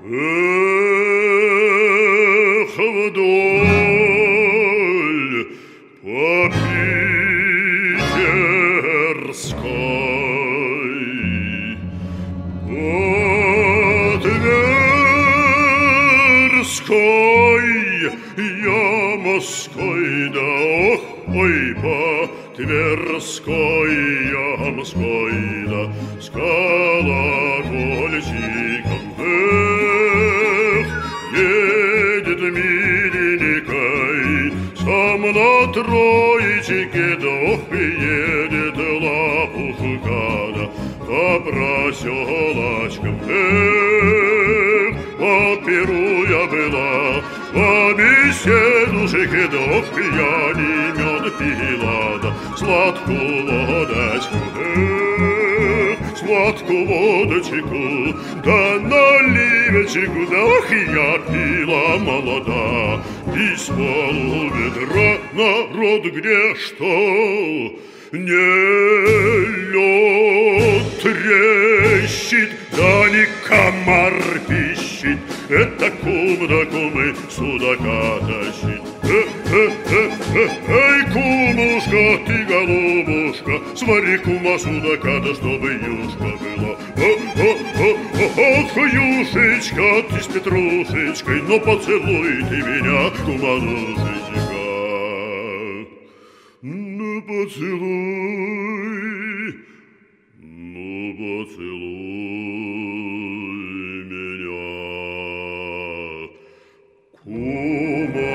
Эх, вдоль по Питерской, по Тверской, ямской, да ох, ой, по Тверской, ямской, да с колокольчиком. Эх, едет миленькой сам на троечке, дох едет лопушка, да по проселочкам. Эх, по Перу я была, по беседушке, дох я не мед пила, да сладкую водочку. Эх, сладкую водочку, да наливочку, да ох, я пила молода. Из полуведра народ где что, не лед трещит, да не комар пищит, это кум да кумы судака тащит. Эй, кумушка, ты голубушка, свари кума судака, да чтобы юшка была. Ох, юшечка, ты с петрушечкой, но поцелуй ты меня, куманушечка. Ну, поцелуй, меня, кума.